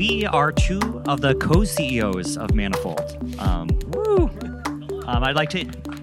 we are two of the co-CEOs of Manifold. Woo! I'd like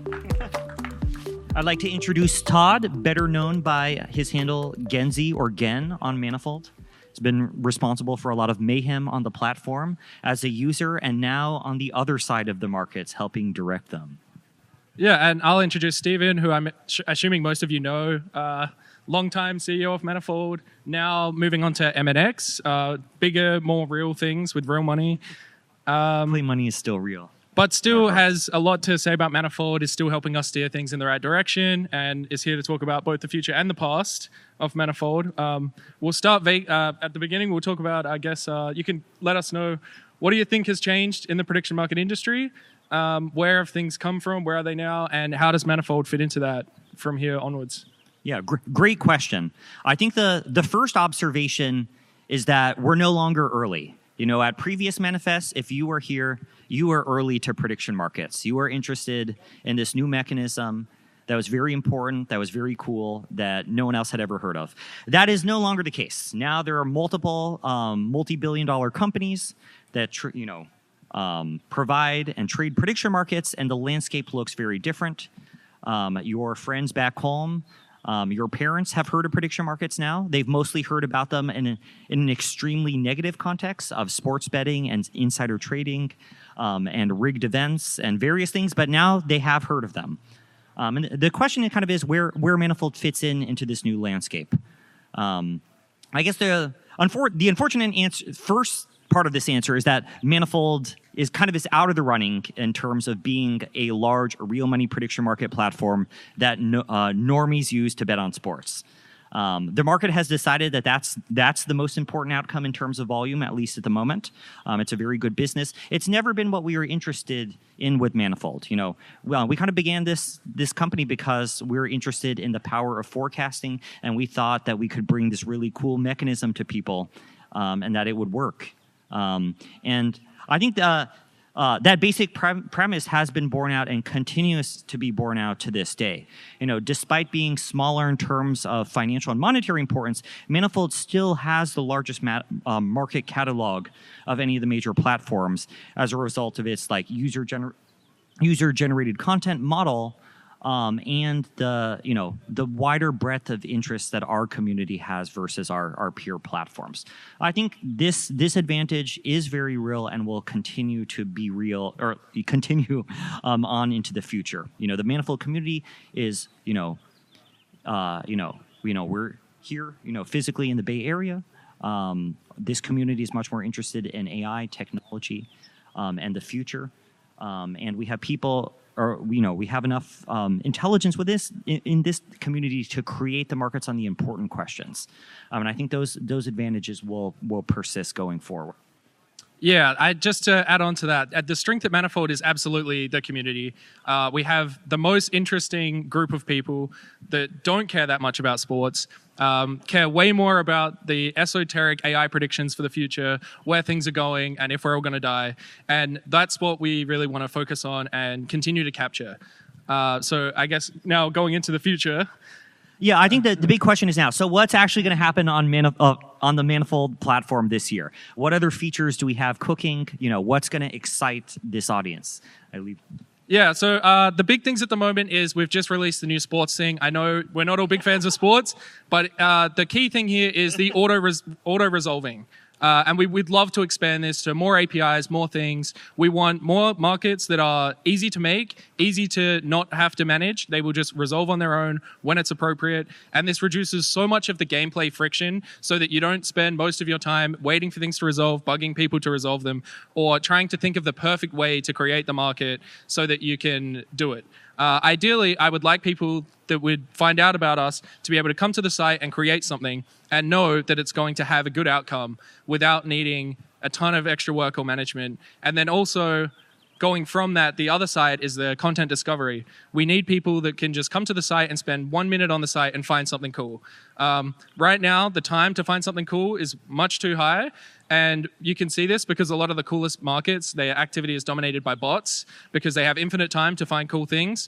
to introduce Todd, better known by his handle Genzi or Gen on Manifold. He's been responsible for a lot of mayhem on the platform as a user and now on the other side of the markets, helping direct them. Yeah, and I'll introduce Stephen, who I'm assuming most of you know. Longtime CEO of Manifold, now moving on to MNX, bigger, more real things with real money. Hopefully money is still real. But still has a lot to say about Manifold, is still helping us steer things in the right direction, and is here to talk about both the future and the past of Manifold. We'll start at the beginning. We'll talk about, I guess, you can let us know, what do you think has changed in the prediction market industry? Where have things come from? Where are they now? And how does Manifold fit into that from here onwards? Yeah, great question. I think the first observation is that we're no longer early. You know, at previous manifests, if you were here, you were early to prediction markets. You were interested in this new mechanism that was very important, that was very cool, that no one else had ever heard of. That is no longer the case. Now there are multiple multi-billion-dollar companies that provide and trade prediction markets, and the landscape looks very different. Your friends back home, your parents have heard of prediction markets now. They've mostly heard about them in an extremely negative context of sports betting and insider trading and rigged events and various things, but now they have heard of them. And the question kind of is where Manifold fits into this new landscape. I guess the unfortunate answer, first part of this answer, is that Manifold is out of the running in terms of being a large real money prediction market platform that normies use to bet on sports. The market has decided that that's the most important outcome in terms of volume, at least at the moment. It's a very good business. It's never been what we were interested in with Manifold. We kind of began this company because we were interested in the power of forecasting, and we thought that we could bring this really cool mechanism to people, and that it would work. And I think that basic premise has been borne out and continues to be borne out to this day. Despite being smaller in terms of financial and monetary importance, Manifold still has the largest market catalog of any of the major platforms as a result of its user-generated content model. And the wider breadth of interest that our community has versus our peer platforms. I think this advantage is very real and will continue to be real, or continue on into the future. The Manifold community is we're here physically in the Bay Area. This community is much more interested in AI technology and the future, and we have people. We have enough intelligence with in this community to create the markets on the important questions, and I think those advantages will persist going forward. Yeah, just to add on to that, the strength at Manifold is absolutely the community. We have the most interesting group of people that don't care that much about sports, care way more about the esoteric AI predictions for the future, where things are going, and if we're all going to die. And that's what we really want to focus on and continue to capture. So I guess now going into the future. Yeah, I think that the big question is now, so what's actually going to happen on the Manifold platform this year? What other features do we have cooking? What's going to excite this audience? Yeah, so the big things at the moment is we've just released the new sports thing. I know we're not all big fans of sports, but the key thing here is the auto-resolving. And we'd love to expand this to more APIs, more things. We want more markets that are easy to make, easy to not have to manage. They will just resolve on their own when it's appropriate. And this reduces so much of the gameplay friction so that you don't spend most of your time waiting for things to resolve, bugging people to resolve them, or trying to think of the perfect way to create the market so that you can do it. Ideally, I would like people that would find out about us to be able to come to the site and create something and know that it's going to have a good outcome without needing a ton of extra work or management. And then also going from that, the other side is the content discovery. We need people that can just come to the site and spend 1 minute on the site and find something cool. Right now, the time to find something cool is much too high. And you can see this because a lot of the coolest markets, their activity is dominated by bots because they have infinite time to find cool things.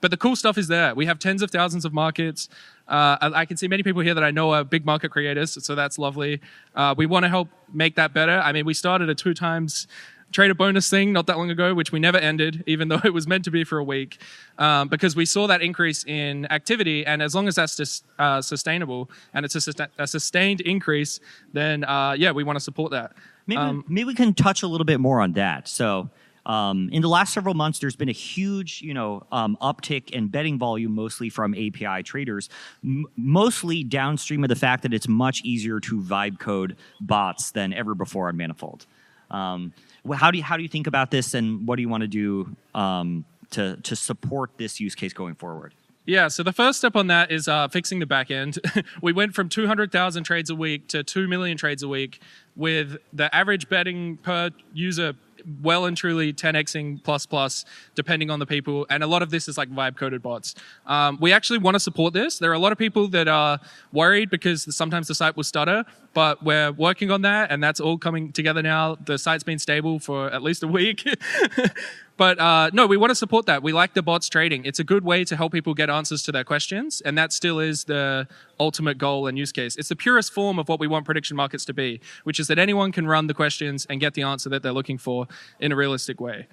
But the cool stuff is there. We have tens of thousands of markets. I can see many people here that I know are big market creators, so that's lovely. We want to help make that better. I mean, we started a 2 times trader bonus thing not that long ago, which we never ended, even though it was meant to be for a week, because we saw that increase in activity. And as long as that's just, sustainable and it's a sustained increase, then we want to support that. Maybe we can touch a little bit more on that. So in the last several months, there's been a huge, uptick in betting volume, mostly from API traders, mostly downstream of the fact that it's much easier to vibe code bots than ever before on Manifold. How do you think about this, and what do you want to do to support this use case going forward? Yeah, so the first step on that is fixing the back end. We went from 200,000 trades a week to 2 million trades a week, with the average betting per user well and truly 10xing plus, depending on the people. And a lot of this is like vibe coded bots. We actually want to support this. There are a lot of people that are worried because sometimes the site will stutter, but we're working on that, and that's all coming together now. The site's been stable for at least a week. But no, we want to support that. We like the bots trading. It's a good way to help people get answers to their questions, and that still is the ultimate goal and use case. It's the purest form of what we want prediction markets to be, which is that anyone can run the questions and get the answer that they're looking for in a realistic way.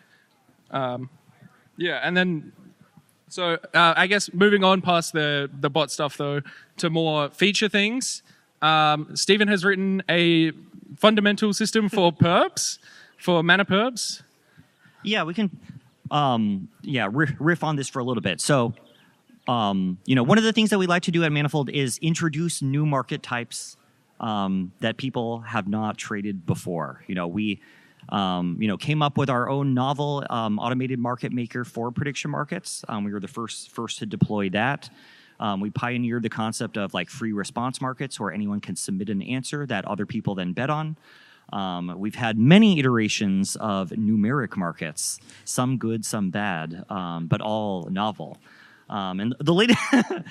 And then, so I guess moving on past the bot stuff, though, to more feature things, Stephen has written a fundamental system for perps, for mana perps. Yeah, we can riff on this for a little bit. So, one of the things that we like to do at Manifold is introduce new market types that people have not traded before. We came up with our own novel automated market maker for prediction markets. We were the first to deploy that. We pioneered the concept of like free response markets, where anyone can submit an answer that other people then bet on. We've had many iterations of numeric markets, some good, some bad, but all novel. And the latest,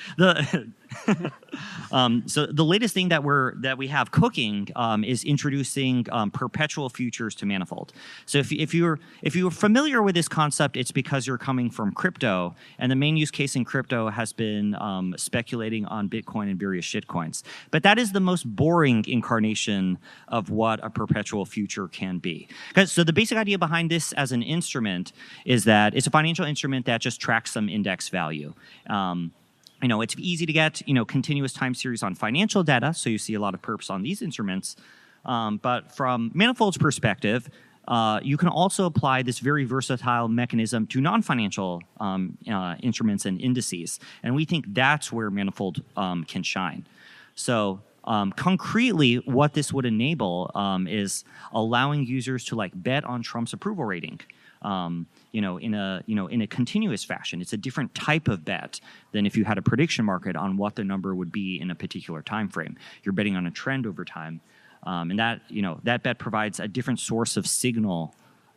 so the latest thing that we have cooking is introducing perpetual futures to Manifold. So if you're familiar with this concept, it's because you're coming from crypto, and the main use case in crypto has been speculating on Bitcoin and various shitcoins. But that is the most boring incarnation of what a perpetual future can be. So the basic idea behind this as an instrument is that it's a financial instrument that just tracks some index value. It's easy to get, continuous time series on financial data, so you see a lot of perps on these instruments. But from Manifold's perspective, you can also apply this very versatile mechanism to non-financial instruments and indices. And we think that's where Manifold can shine. So concretely, what this would enable is allowing users to bet on Trump's approval rating. In a continuous fashion. It's a different type of bet than if you had a prediction market on what the number would be in a particular time frame. You're betting on a trend over time, and that bet provides a different source of signal,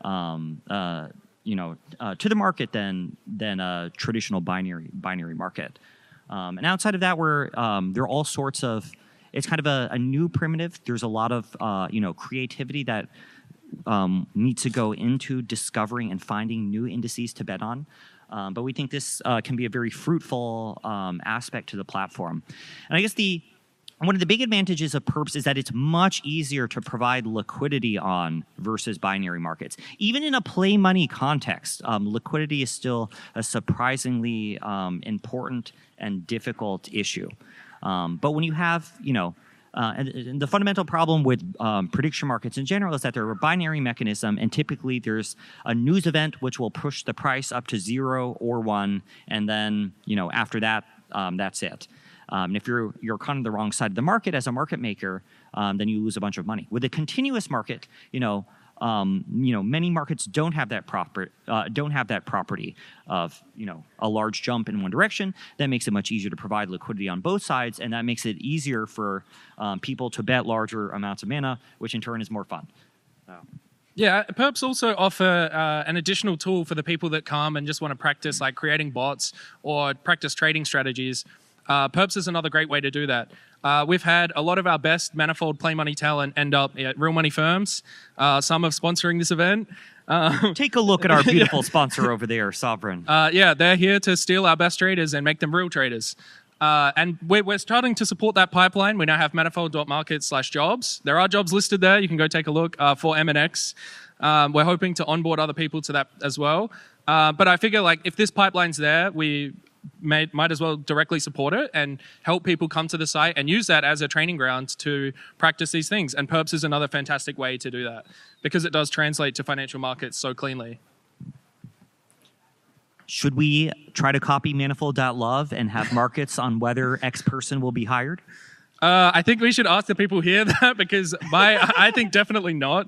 to the market than a traditional binary market. And outside of that, there are all sorts of. It's kind of a new primitive. There's a lot of creativity that need to go into discovering and finding new indices to bet on. But we think this can be a very fruitful aspect to the platform. And I guess one of the big advantages of perps is that it's much easier to provide liquidity on versus binary markets. Even in a play money context, liquidity is still a surprisingly important and difficult issue. But when you have, and the fundamental problem with prediction markets in general is that they're a binary mechanism, and typically there's a news event which will push the price up to 0 or 1, and then after that, that's it. And if you're kind of the wrong side of the market as a market maker, then you lose a bunch of money. With a continuous market, many markets don't have that property of a large jump in one direction. That makes it much easier to provide liquidity on both sides, and that makes it easier for people to bet larger amounts of mana, which in turn is more fun. Yeah, perps also offer an additional tool for the people that come and just want to practice creating bots or practice trading strategies. Perps is another great way to do that. We've had a lot of our best Manifold Play Money talent end up at real money firms. Some of sponsoring this event. Take a look at our beautiful sponsor over there, Sovereign. Yeah, they're here to steal our best traders and make them real traders. And we're starting to support that pipeline. We now have manifold.market/jobs. There are jobs listed there. You can go take a look for MNX. We're hoping to onboard other people to that as well. But I figure like if this pipeline's there, we might as well directly support it and help people come to the site and use that as a training ground to practice these things. And Perps is another fantastic way to do that because it does translate to financial markets so cleanly. Should we try to copy manifold.love and have markets on whether X person will be hired? I think we should ask the people here that because I think definitely not.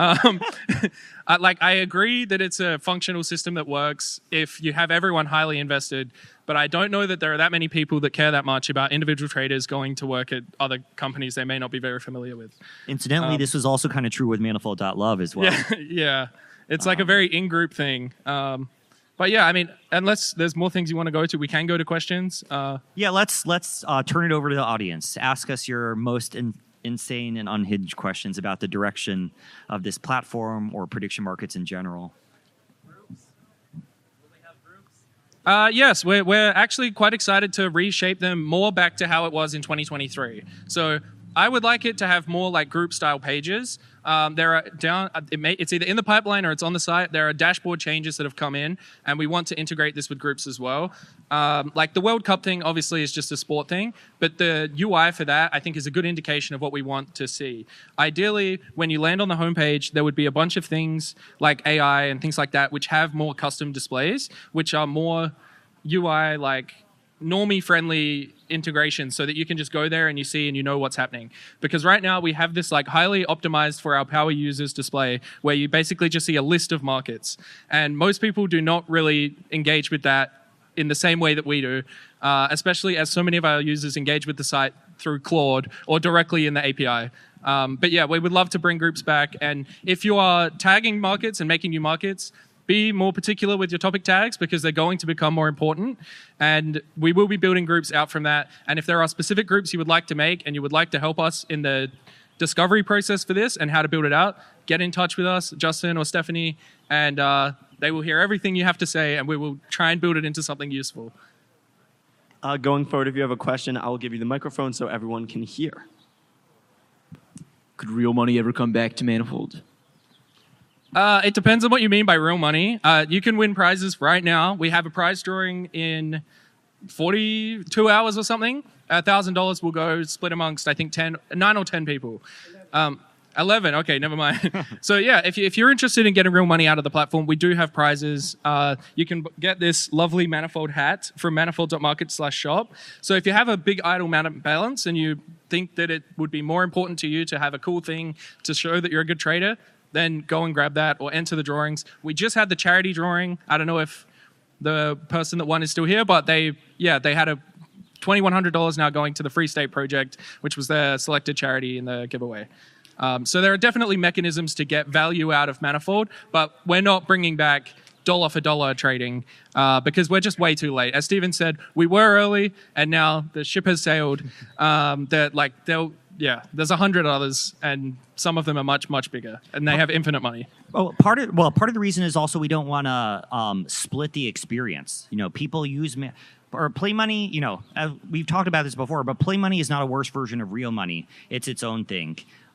I agree that it's a functional system that works if you have everyone highly invested, but I don't know that there are that many people that care that much about individual traders going to work at other companies they may not be very familiar with. Incidentally, this was also kind of true with manifold.love as well. Yeah. It's like a very in-group thing. But yeah, I mean, unless there's more things you want to go to, we can go to questions. Yeah, let's turn it over to the audience. Ask us your most insane and unhinged questions about the direction of this platform or prediction markets in general. Groups? Will they have groups? Yes, we're actually quite excited to reshape them more back to how it was in 2023. So I would like it to have more like group style pages. There are it's either in the pipeline or it's on the site. There are dashboard changes that have come in, and we want to integrate this with groups as well. Like the World Cup thing, obviously, is just a sport thing, but the UI for that, I think, is a good indication of what we want to see. Ideally, when you land on the homepage, there would be a bunch of things like AI and things like that, which have more custom displays, which are more UI like normie friendly integration so that you can just go there and you see and you know what's happening. Because right now we have this like highly optimized for our power users display where you basically just see a list of markets. And most people do not really engage with that in the same way that we do, especially as so many of our users engage with the site through Claude or directly in the API. But yeah, we would love to bring groups back. And if you are tagging markets and making new markets, be more particular with your topic tags because they're going to become more important. And we will be building groups out from that. And if there are specific groups you would like to make and you would like to help us in the discovery process for this and how to build it out, get in touch with us, Justin or Stephanie, and they will hear everything you have to say and we will try and build it into something useful. Going forward, if you have a question, I will give you the microphone so everyone can hear. Could real money ever come back to Manifold? It depends on what you mean by real money. You can win prizes right now. We have a prize drawing in 42 hours or something. $1,000 will go split amongst, I think, 9 or 10 people. 11. Okay, never mind. So yeah, if you're interested in getting real money out of the platform, we do have prizes. You can get this lovely Manifold hat from manifold.market/shop. So if you have a big idle balance and you think that it would be more important to you to have a cool thing to show that you're a good trader, then go and grab that or enter the drawings. We just had the charity drawing. I don't know if the person that won is still here, but they had a $2,100 now going to the Free State Project, which was their selected charity in the giveaway. So there are definitely mechanisms to get value out of Manifold, but we're not bringing back dollar for dollar trading because we're just way too late. As Steven said, we were early and now the ship has sailed. There's 100 others, and some of them are much, much bigger, and they have infinite money. Oh, part of the reason is also we don't want to split the experience. You know, people use or play money. You know, we've talked about this before, but play money is not a worse version of real money. It's its own thing.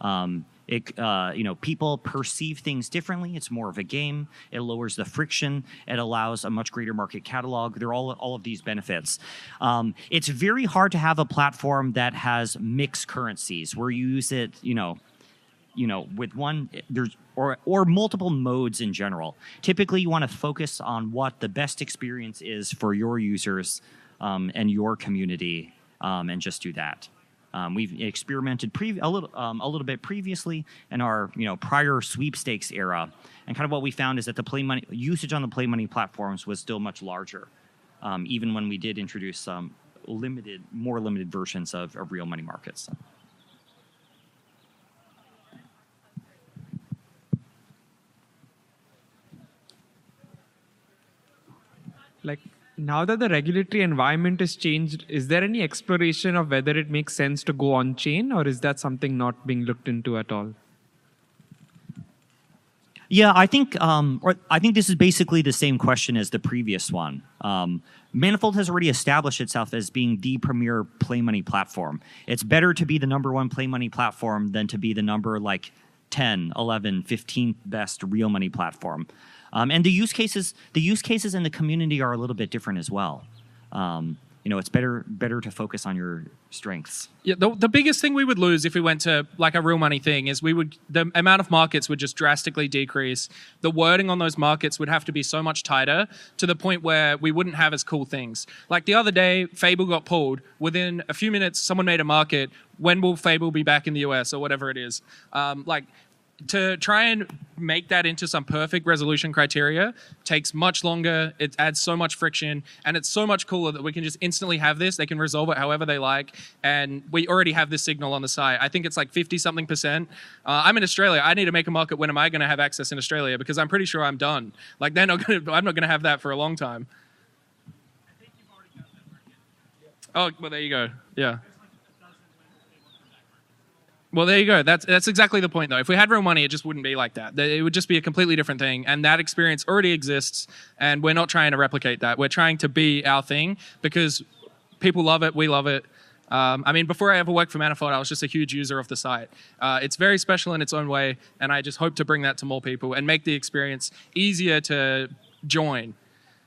People perceive things differently. It's more of a game. It lowers the friction. It allows a much greater market catalog. There are all of these benefits. It's very hard to have a platform that has mixed currencies where you use it, with one or multiple modes in general. Typically, you want to focus on what the best experience is for your users and your community, and just do that. We've experimented a little bit previously in our prior sweepstakes era, and kind of what we found is that the play money usage on the play money platforms was still much larger, even when we did introduce some more limited versions of real money markets. Now that the regulatory environment is changed, is there any exploration of whether it makes sense to go on chain, or is that something not being looked into at all? Yeah, I think this is basically the same question as the previous one. Manifold has already established itself as being the premier play money platform. It's better to be the number one play money platform than to be the number like 10, 11, 15 best real money platform. And the use cases in the community are a little bit different as well. It's better to focus on your strengths. Yeah, the biggest thing we would lose if we went to like a real money thing is the amount of markets would just drastically decrease. The wording on those markets would have to be so much tighter to the point where we wouldn't have as cool things. Like the other day, Fable got pulled. Within a few minutes, someone made a market. When will Fable be back in the US or whatever it is? To try and make that into some perfect resolution criteria takes much longer. It adds so much friction, and it's so much cooler that we can just instantly have this. They can resolve it however they like, and we already have this signal on the site. I think it's like 50-something%. I'm in Australia. I need to make a market. When am I going to have access in Australia? Because I'm pretty sure I'm done. Like I'm not going to have that for a long time. I think you've already got that market. Oh, well, there you go. Yeah. Well, there you go. That's exactly the point, though. If we had real money, it just wouldn't be like that. It would just be a completely different thing, and that experience already exists, and we're not trying to replicate that. We're trying to be our thing because people love it, we love it. Before I ever worked for Manifold, I was just a huge user of the site. It's very special in its own way, and I just hope to bring that to more people and make the experience easier to join.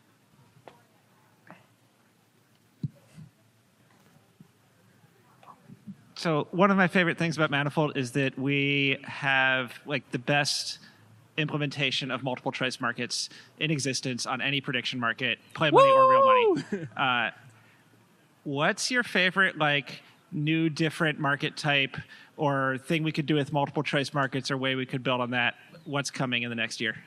So one of my favorite things about Manifold is that we have like the best implementation of multiple choice markets in existence on any prediction market, play money or real money. What's your favorite like new different market type or thing we could do with multiple choice markets or way we could build on that? What's coming in the next year?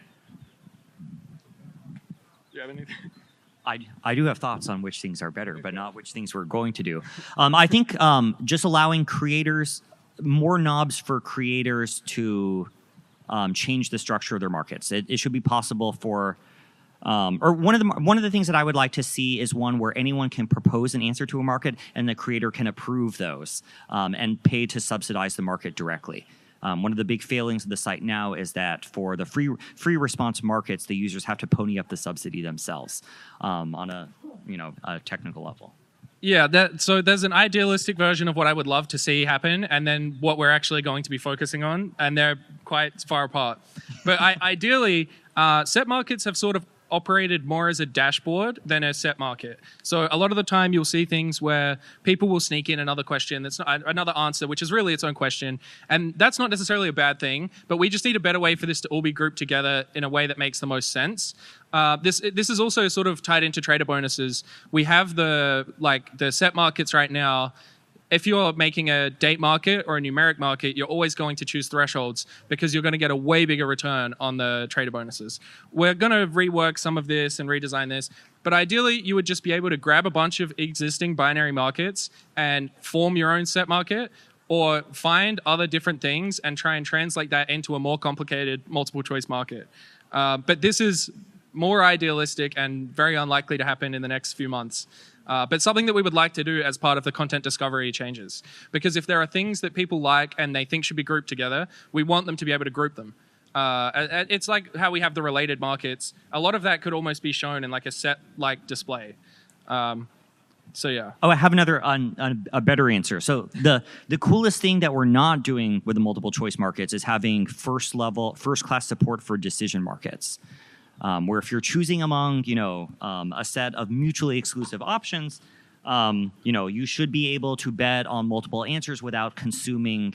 Do you have anything? I do have thoughts on which things are better, but not which things we're going to do. I think just allowing creators, more knobs for creators to change the structure of their markets. It should be possible for, or one of the things that I would like to see is one where anyone can propose an answer to a market and the creator can approve those and pay to subsidize the market directly. One of the big failings of the site now is that for the free response markets, the users have to pony up the subsidy themselves on a technical level. Yeah, so there's an idealistic version of what I would love to see happen, and then what we're actually going to be focusing on, and they're quite far apart. But ideally, set markets have sort of operated more as a dashboard than a set market. So a lot of the time you'll see things where people will sneak in another question that's not, another answer, which is really its own question. And that's not necessarily a bad thing, but we just need a better way for this to all be grouped together in a way that makes the most sense. This is also sort of tied into trader bonuses. We have the set markets right now. If you're making a date market or a numeric market, you're always going to choose thresholds because you're going to get a way bigger return on the trader bonuses. We're going to rework some of this and redesign this, but ideally you would just be able to grab a bunch of existing binary markets and form your own set market, or find other different things and try and translate that into a more complicated multiple choice market. But this is more idealistic and very unlikely to happen in the next few months. But something that we would like to do as part of the content discovery changes. Because if there are things that people like and they think should be grouped together, we want them to be able to group them. It's like how we have the related markets. A lot of that could almost be shown in like a set-like display. So yeah. Oh, I have another a better answer. So the coolest thing that we're not doing with the multiple choice markets is having first class support for decision markets. Where if you're choosing among, a set of mutually exclusive options, you should be able to bet on multiple answers without consuming,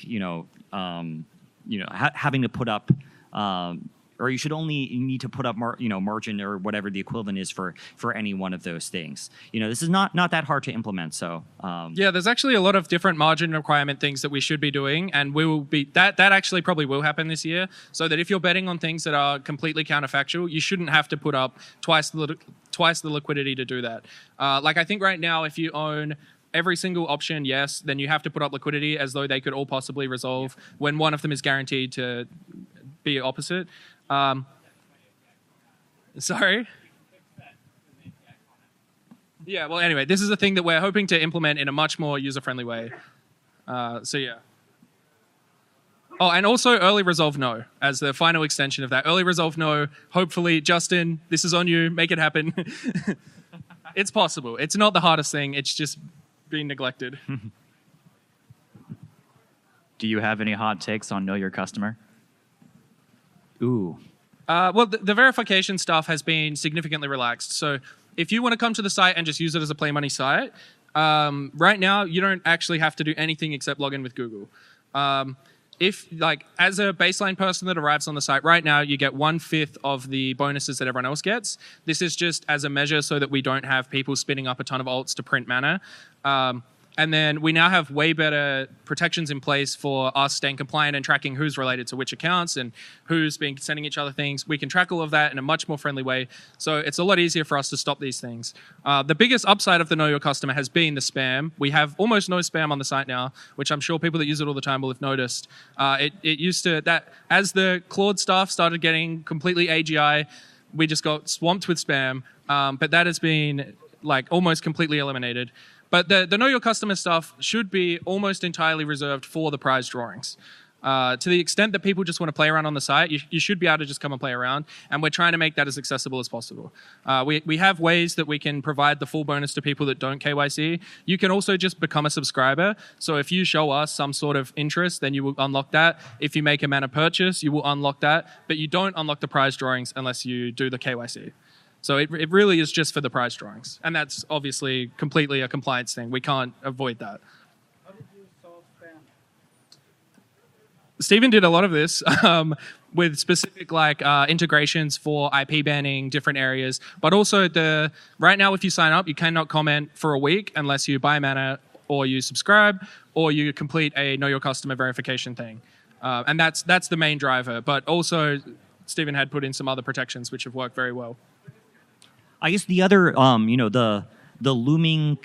having to put up, or you should only need to put up, margin or whatever the equivalent is for any one of those things. This is not that hard to implement. So yeah, there's actually a lot of different margin requirement things that we should be doing, and we will be that actually probably will happen this year. So that if you're betting on things that are completely counterfactual, you shouldn't have to put up twice the liquidity to do that. I think right now, if you own every single option, yes, then you have to put up liquidity as though they could all possibly resolve when one of them is guaranteed to be opposite. Sorry? Yeah, well, anyway, this is a thing that we're hoping to implement in a much more user-friendly way. So, yeah. Oh, and also Early Resolve No as the final extension of that. Early Resolve No, hopefully, Justin, this is on you. Make it happen. It's possible. It's not the hardest thing. It's just being neglected. Do you have any hot takes on Know Your Customer? Ooh. Well, the verification stuff has been significantly relaxed. So if you want to come to the site and just use it as a Play Money site, right now you don't actually have to do anything except log in with Google. If, like, as a baseline person that arrives on the site right now, you get 1/5 of the bonuses that everyone else gets. This is just as a measure so that we don't have people spinning up a ton of alts to print mana. And then we now have way better protections in place for us staying compliant and tracking who's related to which accounts and who's been sending each other things. We can track all of that in a much more friendly way. So it's a lot easier for us to stop these things. The biggest upside of the Know Your Customer has been the spam. We have almost no spam on the site now, which I'm sure people that use it all the time will have noticed. It used to, that as the Claude stuff started getting completely AGI, we just got swamped with spam. But that has been like almost completely eliminated. But the Know Your Customer stuff should be almost entirely reserved for the prize drawings. To the extent that people just want to play around on the site, you should be able to just come and play around, and we're trying to make that as accessible as possible. We have ways that we can provide the full bonus to people that don't KYC. You can also just become a subscriber. So if you show us some sort of interest, then you will unlock that. If you make a mana purchase, you will unlock that, but you don't unlock the prize drawings unless you do the KYC. So it really is just for the prize drawings. And that's obviously completely a compliance thing. We can't avoid that. How did you solve spam? Stephen did a lot of this with specific integrations for IP banning different areas. But also right now, if you sign up, you cannot comment for a week unless you buy mana or you subscribe or you complete a Know Your Customer verification thing. And that's the main driver. But also, Stephen had put in some other protections which have worked very well. I guess the other, the looming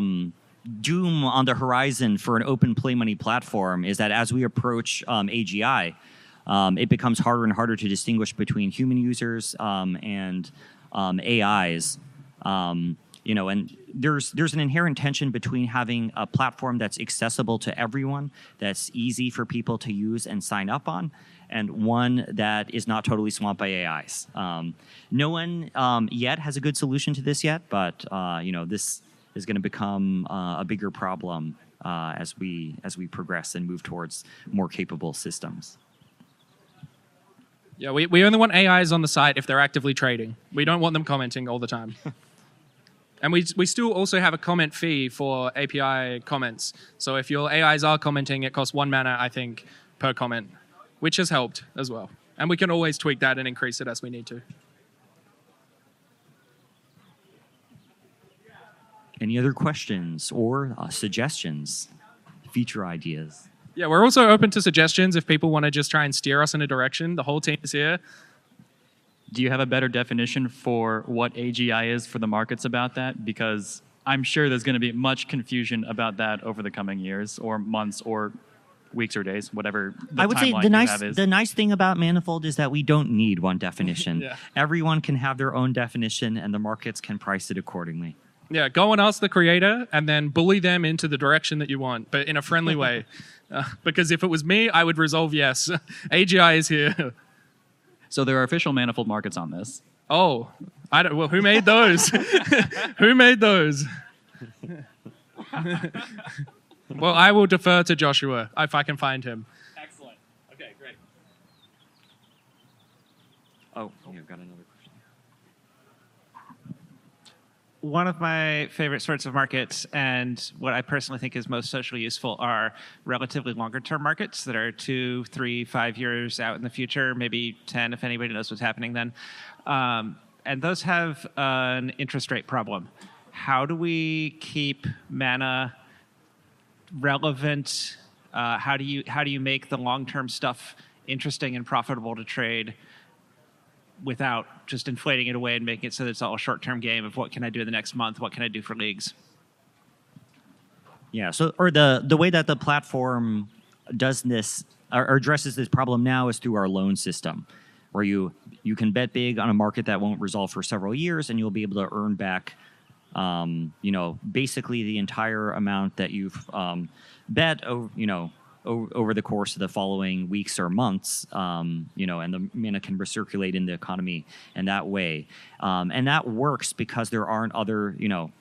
doom on the horizon for an open Play Money platform is that as we approach AGI, it becomes harder and harder to distinguish between human users and AIs. And there's an inherent tension between having a platform that's accessible to everyone, that's easy for people to use and sign up on, and one that is not totally swamped by AIs. No one yet has a good solution to this yet, but this is going to become a bigger problem as we progress and move towards more capable systems. Yeah, we only want AIs on the site if they're actively trading. We don't want them commenting all the time. And we still also have a comment fee for API comments. So if your AIs are commenting, it costs 1 mana, I think, per comment, which has helped as well. And we can always tweak that and increase it as we need to. Any other questions or suggestions, feature ideas? Yeah, we're also open to suggestions if people want to just try and steer us in a direction. The whole team is here. Do you have a better definition for what AGI is for the markets about that? Because I'm sure there's going to be much confusion about that over the coming years or months or weeks or days, whatever the I would say timeline the you nice have is. the nice thing about Manifold is that we don't need one definition. Yeah. Everyone can have their own definition, and the markets can price it accordingly. Yeah, go and ask the creator and then bully them into the direction that you want, but in a friendly way. Because if it was me, I would resolve yes. AGI is here. So there are official Manifold markets on this. Oh, well, who made those? Who made those? Well, I will defer to Joshua if I can find him. Excellent. Okay, great. Oh, you've got another question. One of my favorite sorts of markets, and what I personally think is most socially useful, are relatively longer term markets that are 2, 3, 5 years out in the future, maybe 10 if anybody knows what's happening then. And those have an interest rate problem. How do we keep mana relevant? How do you make the long term stuff interesting and profitable to trade without just inflating it away and making it so that it's all a short-term game of what can I do in the next month, what can I do for leagues? Yeah, so or the way that the platform does this or addresses this problem now is through our loan system, where you can bet big on a market that won't resolve for several years, and you'll be able to earn back basically the entire amount that you've bet over the course of the following weeks or months, and the mana can recirculate in the economy in that way. And that works because there aren't other,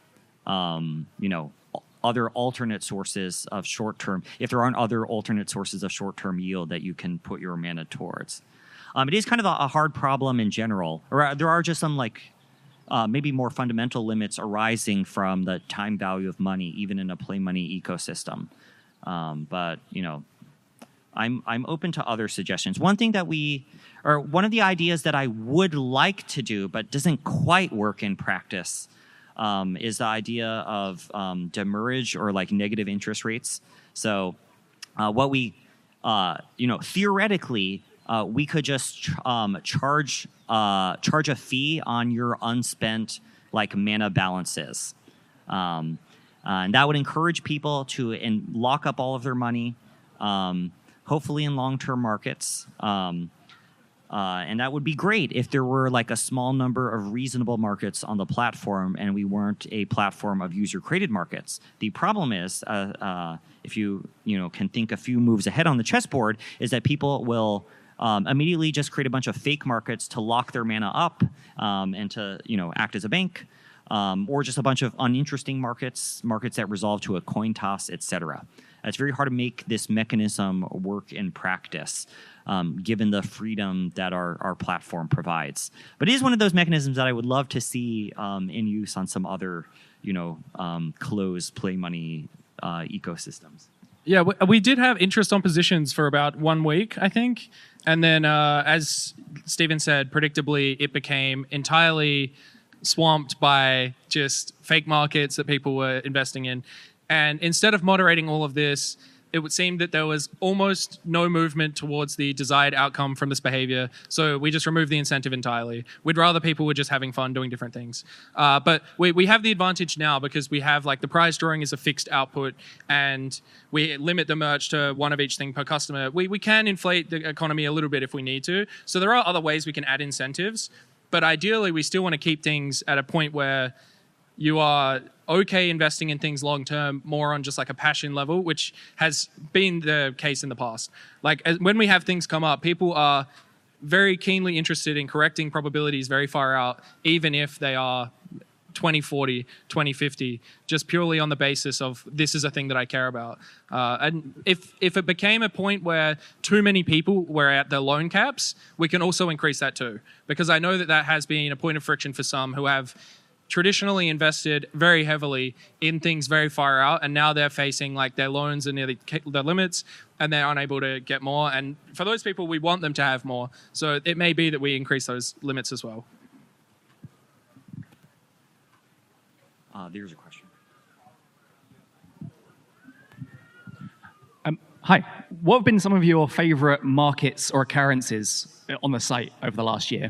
other alternate sources of short-term, if there aren't other alternate sources of short-term yield that you can put your mana towards. It is kind of a hard problem in general. Or there are just some maybe more fundamental limits arising from the time value of money, even in a play money ecosystem. But I'm open to other suggestions. One thing that one of the ideas that I would like to do, but doesn't quite work in practice, is the idea of demurrage or like negative interest rates. So, what we, theoretically, we could just charge a fee on your unspent mana balances. And that would encourage people to lock up all of their money, hopefully in long-term markets. And that would be great if there were a small number of reasonable markets on the platform and we weren't a platform of user-created markets. The problem is, if you can think a few moves ahead on the chessboard, is that people will immediately just create a bunch of fake markets to lock their mana up and to act as a bank. Or just a bunch of uninteresting markets that resolve to a coin toss, etc. It's very hard to make this mechanism work in practice, given the freedom that our platform provides. But it is one of those mechanisms that I would love to see in use on some other, closed play money ecosystems. Yeah, we did have interest on positions for about 1 week, I think. And then, as Stephen said, predictably, it became entirely swamped by just fake markets that people were investing in. And instead of moderating all of this, it would seem that there was almost no movement towards the desired outcome from this behavior. So we just removed the incentive entirely. We'd rather people were just having fun doing different things. But we have the advantage now because we have the prize drawing is a fixed output and we limit the merge to one of each thing per customer. We can inflate the economy a little bit if we need to. So there are other ways we can add incentives. But ideally, we still want to keep things at a point where you are okay investing in things long term, more on just a passion level, which has been the case in the past. When we have things come up, people are very keenly interested in correcting probabilities very far out, even if they are 2040, 2050, just purely on the basis of this is a thing that I care about. And if it became a point where too many people were at their loan caps, we can also increase that too. Because I know that has been a point of friction for some who have traditionally invested very heavily in things very far out, and now they're facing their loans are nearly their limits, and they're unable to get more. And for those people, we want them to have more. So it may be that we increase those limits as well. There's a question. Hi. What have been some of your favorite markets or occurrences on the site over the last year?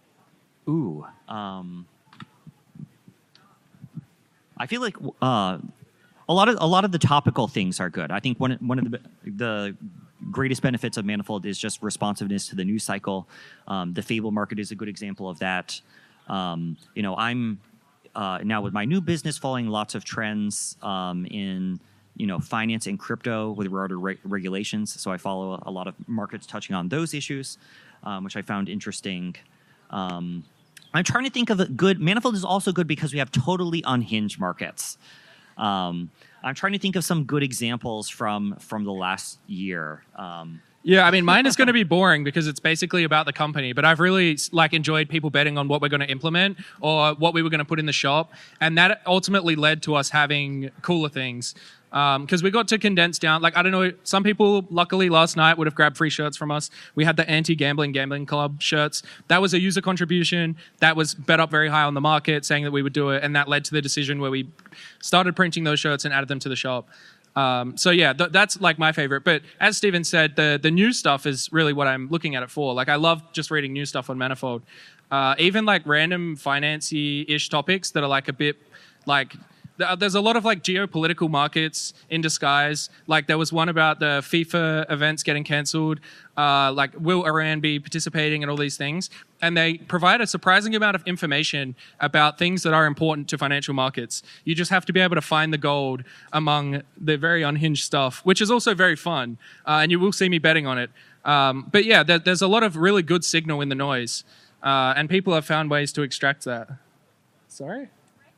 I feel like a lot of the topical things are good. I think one of the greatest benefits of Manifold is just responsiveness to the news cycle. The Fable market is a good example of that. I'm now with my new business following lots of trends in finance and crypto with regard to regulations. So I follow a lot of markets touching on those issues, which I found interesting. I'm trying to think of a good. Manifold is also good because we have totally unhinged markets. I'm trying to think of some good examples from the last year. Yeah, I mean, mine is going to be boring because it's basically about the company. But I've really enjoyed people betting on what we're going to implement or what we were going to put in the shop, and that ultimately led to us having cooler things. Because we got to condense down, I don't know, some people luckily last night would have grabbed free shirts from us. We had the anti-gambling club shirts. That was a user contribution that was bet up very high on the market saying that we would do it, and that led to the decision where we started printing those shirts and added them to the shop. So yeah, that's my favorite. But as Stephen said, the new stuff is really what I'm looking at it for. I love just reading new stuff on Manifold. Even random financy-ish topics that are a bit There's a lot of like geopolitical markets in disguise. Like there was one about the FIFA events getting cancelled. Like will Iran be participating in all these things? And they provide a surprising amount of information about things that are important to financial markets. You just have to be able to find the gold among the very unhinged stuff, which is also very fun. And you will see me betting on it. But yeah, there's a lot of really good signal in the noise. And people have found ways to extract that. Sorry?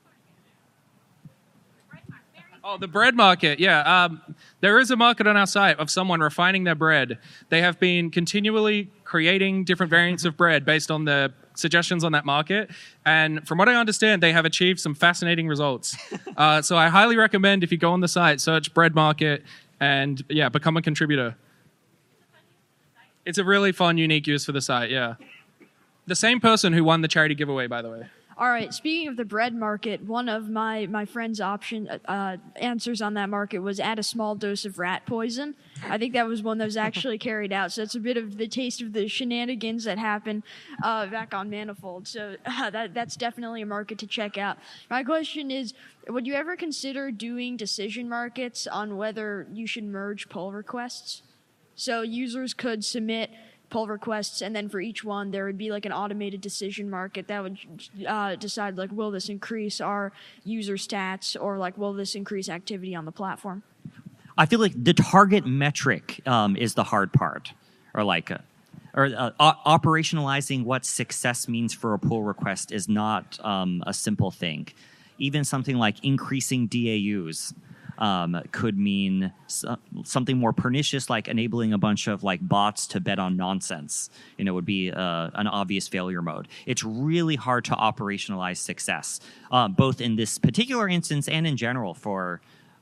Oh, the bread market. Yeah. There is a market on our site of someone refining their bread. They have been continually creating different variants of bread based on the suggestions on that market. And from what I understand, they have achieved some fascinating results. So I highly recommend if you go on the site, search bread market and yeah, become a contributor. It's a really fun, unique use for the site. Yeah. The same person who won the charity giveaway, by the way. All right, speaking of the bread market, one of my friend's answers on that market was add a small dose of rat poison. I think that was one that was actually carried out. So it's a bit of the taste of the shenanigans that happened back on Manifold. So that's definitely a market to check out. My question is, would you ever consider doing decision markets on whether you should merge pull requests? So users could submit pull requests, and then for each one there would be like an automated decision market that would decide like, will this increase our user stats, or like, will this increase activity on the platform? I feel like the target metric is the hard part, or like operationalizing what success means for a pull request is not a simple thing. Even something like increasing DAUs could mean something more pernicious, like enabling a bunch of like bots to bet on nonsense. Would be an obvious failure mode. It's really hard to operationalize success, both in this particular instance and in general for,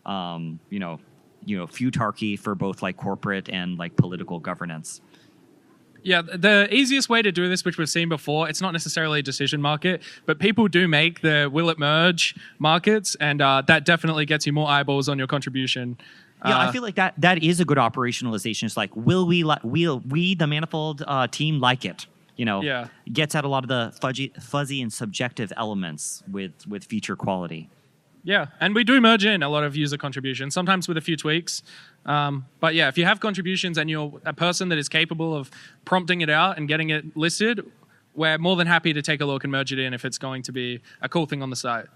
futarchy for both like corporate and like political governance. Yeah, the easiest way to do this, which we've seen before, it's not necessarily a decision market, but people do make the will it merge markets, and that definitely gets you more eyeballs on your contribution. Yeah, I feel like that is a good operationalization. It's like, will we, the Manifold team, like it? Yeah. Gets at a lot of the fuzzy and subjective elements with feature quality. Yeah, and we do merge in a lot of user contributions, sometimes with a few tweaks. But yeah, if you have contributions and you're a person that is capable of prompting it out and getting it listed, we're more than happy to take a look and merge it in if it's going to be a cool thing on the site.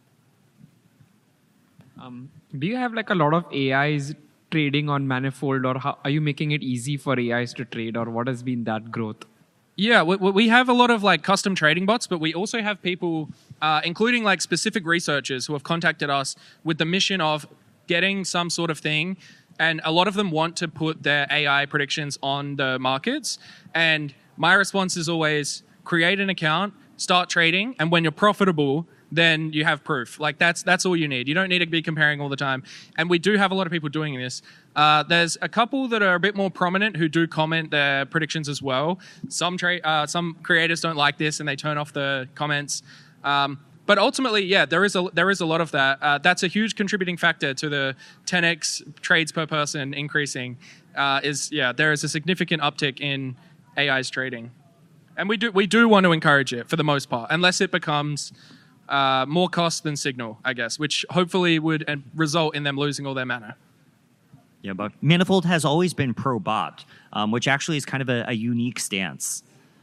Do you have like a lot of AIs trading on Manifold, or how, are you making it easy for AIs to trade, or what has been that growth? Yeah, we have a lot of like custom trading bots, but we also have people, including like specific researchers who have contacted us with the mission of getting some sort of thing. And a lot of them want to put their AI predictions on the markets. And my response is always create an account, start trading, and when you're profitable, then you have proof. Like that's all you need. You don't need to be comparing all the time. And we do have a lot of people doing this. There's a couple that are a bit more prominent who do comment their predictions as well. Some creators don't like this and they turn off the comments. But ultimately, yeah, there is a lot of that. That's a huge contributing factor to the 10x trades per person increasing. There is a significant uptick in AI's trading, and we do want to encourage it for the most part, unless it becomes more cost than Signal, I guess, which hopefully would result in them losing all their mana. Yeah, but Manifold has always been pro-bot, which actually is kind of a unique stance.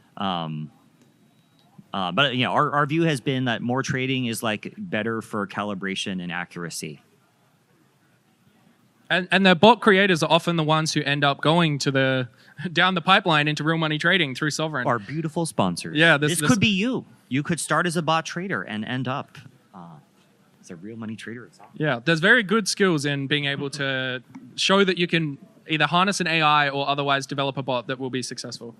But our view has been that more trading is like better for calibration and accuracy. And the bot creators are often the ones who end up going to down the pipeline into real money trading through Sovereign. Our beautiful sponsors. Yeah, this could be you. You could start as a bot trader and end up as a real money trader. Yeah, there's very good skills in being able to show that you can either harness an AI or otherwise develop a bot that will be successful.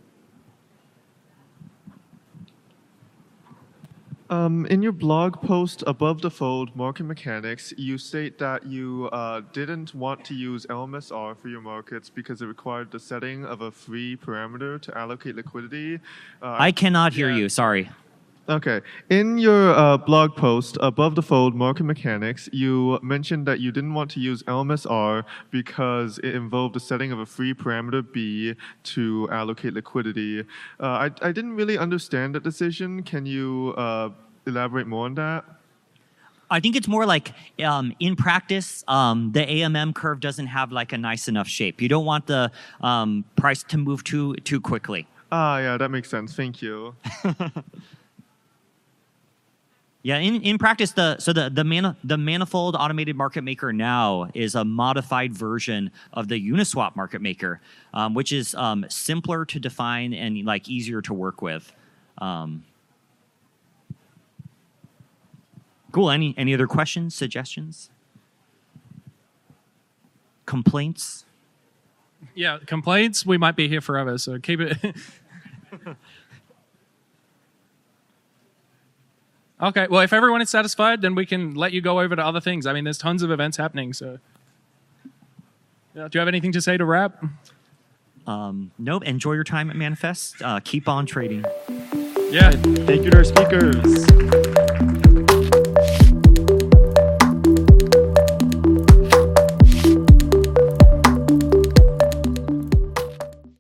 In your blog post above the fold, Market Mechanics, you state that you didn't want to use LMSR for your markets because it required the setting of a free parameter to allocate liquidity. I cannot hear you, sorry. Okay. In your blog post above the fold, Market Mechanics, you mentioned that you didn't want to use LMSR because it involved the setting of a free parameter B to allocate liquidity. I didn't really understand that decision. Can you elaborate more on that? I think it's more like in practice, the AMM curve doesn't have like a nice enough shape. You don't want the price to move too quickly. Yeah, that makes sense. Thank you. Yeah, in practice, the Manifold Automated Market Maker now is a modified version of the Uniswap Market Maker, which is simpler to define and like easier to work with. Cool. Any other questions, suggestions, complaints? Yeah, complaints. We might be here forever, so keep it. Okay, well, if everyone is satisfied, then we can let you go over to other things. I mean, there's tons of events happening, so. Yeah, do you have anything to say to wrap? Nope. Enjoy your time at Manifest. Keep on trading. Yeah. Thank you to our speakers.